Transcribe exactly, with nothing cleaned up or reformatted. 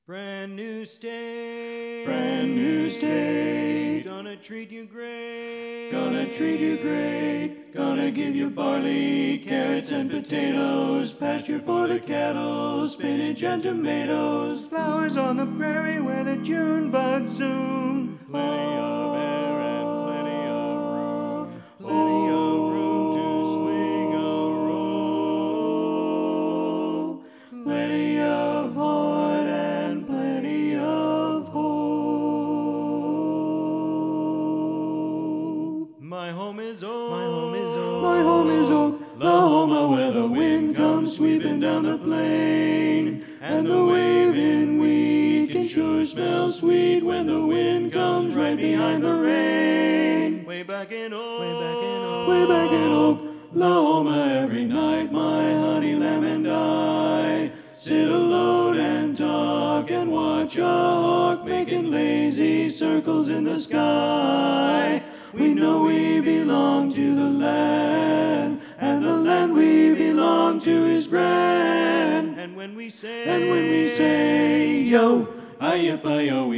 Brand new state. Brand new state. Gonna treat you great. Gonna treat you great. Gonna give you barley, carrots and potatoes, pasture for the cattle, spinach and tomatoes, Flowers on the prairie where the June bugs zoom. plenty of air and plenty of room, Plenty of room to swing a roll. plenty of heart and plenty of hope. My home is old. My home is oak. My home is Oklahoma, where the wind comes sweeping down the plain, and the waving wheat can sure smell sweet when the wind comes right behind the rain. Way back in old. Way back in Oak- Way back in Oklahoma, every night my honey lamb and I sit alone and talk and watch a hawk making lazy circles in the sky. We know we belong to the land, and the land we belong to is grand. And when we say, And when we say yo, hi-yip-hi-yo, we